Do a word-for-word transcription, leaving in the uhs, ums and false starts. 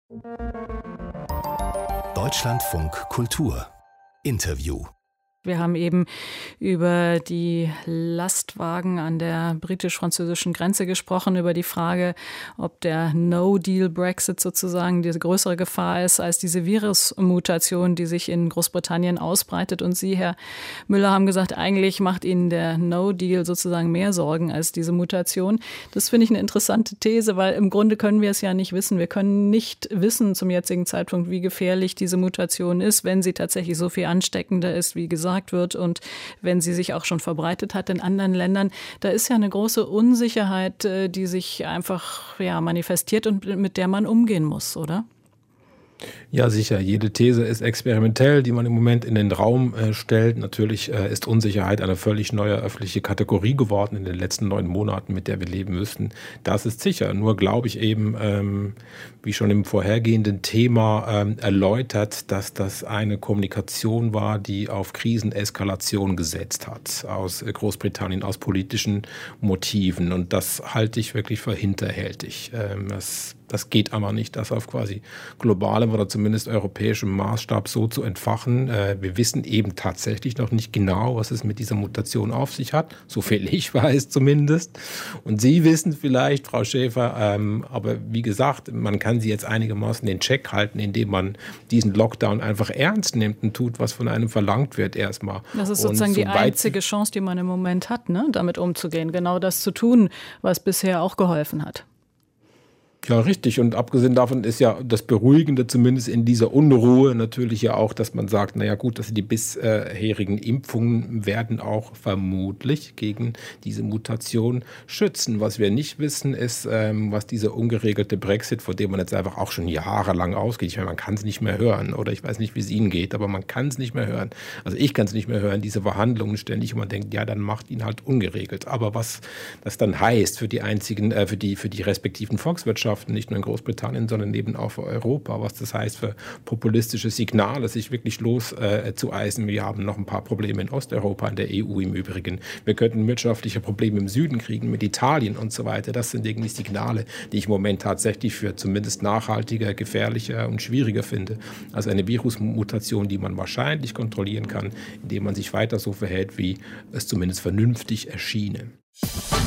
Deutschlandfunk Kultur Interview. Wir haben eben über die Lastwagen an der britisch-französischen Grenze gesprochen, über die Frage, ob der No-Deal-Brexit sozusagen die größere Gefahr ist als diese Virusmutation, die sich in Großbritannien ausbreitet. Und Sie, Herr Müller, haben gesagt, eigentlich macht Ihnen der No-Deal sozusagen mehr Sorgen als diese Mutation. Das finde ich eine interessante These, weil im Grunde können wir es ja nicht wissen. Wir können nicht wissen zum jetzigen Zeitpunkt, wie gefährlich diese Mutation ist, wenn sie tatsächlich so viel ansteckender ist, wie gesagt wird und wenn sie sich auch schon verbreitet hat in anderen Ländern. Da ist ja eine große Unsicherheit, die sich einfach ja, manifestiert und mit der man umgehen muss, oder? Ja, sicher. Jede These ist experimentell, die man im Moment in den Raum äh, stellt. Natürlich äh, ist Unsicherheit eine völlig neue öffentliche Kategorie geworden in den letzten neun Monaten, mit der wir leben müssten. Das ist sicher. Nur glaube ich eben, ähm, wie schon im vorhergehenden Thema ähm, erläutert, dass das eine Kommunikation war, die auf Kriseneskalation gesetzt hat aus Großbritannien, aus politischen Motiven. Und das halte ich wirklich für hinterhältig. Ähm, das Das geht aber nicht, das auf quasi globalem oder zumindest europäischem Maßstab so zu entfachen. Wir wissen eben tatsächlich noch nicht genau, was es mit dieser Mutation auf sich hat. So viel ich weiß zumindest. Und Sie wissen vielleicht, Frau Schäfer, ähm, aber wie gesagt, man kann sie jetzt einigermaßen in Check halten, indem man diesen Lockdown einfach ernst nimmt und tut, was von einem verlangt wird erstmal. Das ist sozusagen die einzige Chance, die man im Moment hat, ne, damit umzugehen. Genau das zu tun, was bisher auch geholfen hat. Ja, richtig. Und abgesehen davon ist ja das Beruhigende zumindest in dieser Unruhe natürlich ja auch, dass man sagt, naja gut, dass die bisherigen Impfungen werden auch vermutlich gegen diese Mutation schützen. Was wir nicht wissen, ist, ähm, was dieser ungeregelte Brexit, vor dem man jetzt einfach auch schon jahrelang ausgeht. Ich meine, man kann es nicht mehr hören oder ich weiß nicht, wie es Ihnen geht, aber man kann es nicht mehr hören. Also ich kann es nicht mehr hören, diese Verhandlungen ständig und man denkt, ja, dann macht ihn halt ungeregelt. Aber was das dann heißt für die einzigen, äh, für die, für die respektiven Volkswirtschaften, nicht nur in Großbritannien, sondern eben auch für Europa, was das heißt für populistische Signale, sich wirklich loszueisen. Äh, Wir haben noch ein paar Probleme in Osteuropa, in der E U im Übrigen. Wir könnten wirtschaftliche Probleme im Süden kriegen, mit Italien und so weiter. Das sind irgendwie Signale, die ich im Moment tatsächlich für zumindest nachhaltiger, gefährlicher und schwieriger finde, als eine Virusmutation, die man wahrscheinlich kontrollieren kann, indem man sich weiter so verhält, wie es zumindest vernünftig erschiene.